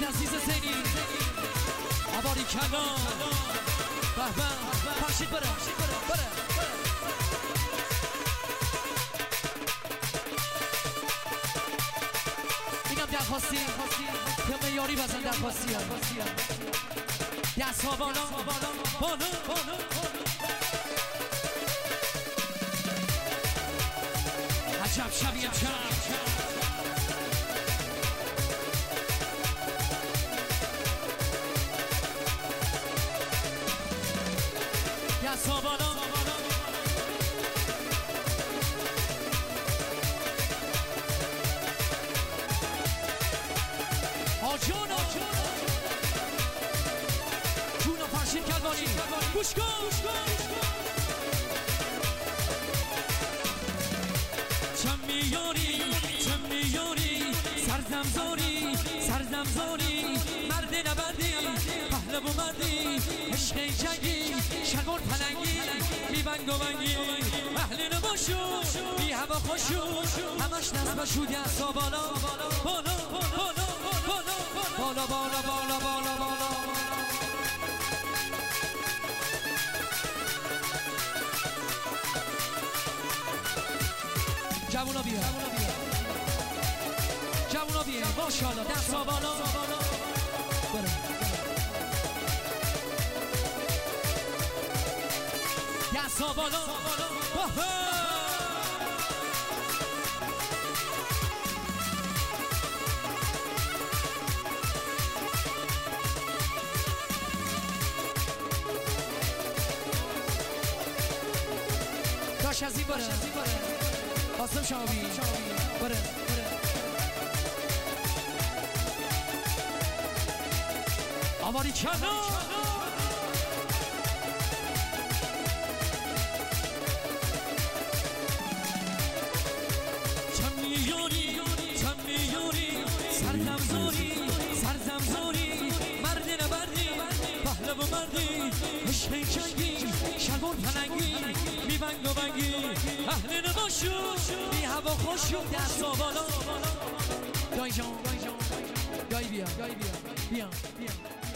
حسین عزیز زینی آباری کلام به فرشید بره میگم درخواستی که میاری بزن درخواستی دست ها بالا عجب شبیه دست ها بالا آجانا جونا فرشید کلوانی گوش کن چم میاری سرزمزاری مرد نبردی پهلو و مردی عشق جنگی شلوار پلنگی بی بنگ و بنگی اهل نباشو بی هوا خوشو همش نصب شدی اصلا بالا جوونا بیا ماشاءالله دست ها بالا دست ها بالا داش از این بره قاسم شاوی بره آواری کلا چم میاری سرزمزاری مرد نبردی پهلو و مردی عشق جنگی شلوار پلنگی بی بنگ و بنگی اهل نباشو بی هوا خوشو دست ها بالا دایی جان بیا